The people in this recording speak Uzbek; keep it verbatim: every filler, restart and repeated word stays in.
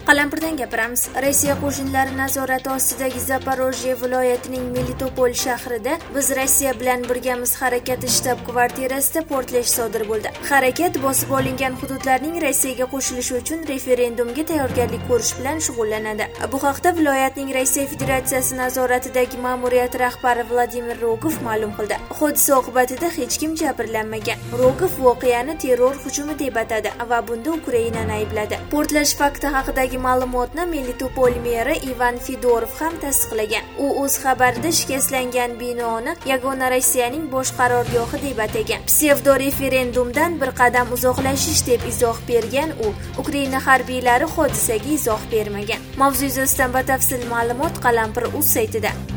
Qalampirdan gapiramiz. Rossiya qo'shinlari nazorati ostidagi Zaporojye viloyatining Melitopol shahrida biz Rossiya bilan birgamiz harakati shtab-kvartirasida portlash sodir bo'ldi. Harakat bosib olingan hududlarning Rossiyaga qo'shilishi uchun referendumga tayyorgarlik ko'rish bilan shug'ullanadi. Bu haqda viloyatning Rossiya Federatsiyasi nazoratidagi ma'muriyat rahbari Vladimir Rogov ma'lum qildi. Hodisa oqibatida hech kim jabrlanmagan. Rogov voqeani terror hujumi deb atadi va bunda Ukrainani aybladi. Portlash fakti haqidagi ma'lumotni Melitopol meri Ivan Fedorov ham tasdiqlagan. U o'z xabarida shikastlangan binoni Yagona Rossiyaning bosh qarorgohi deb atagan. Psevdo referendumdan bir qadam uzoqlashish deb izoh bergan u. Ukraina harbiylari hodisaga izoh bermagan. Mavzu yuzasidan batafsil ma'lumot Qalampir.uz saytida.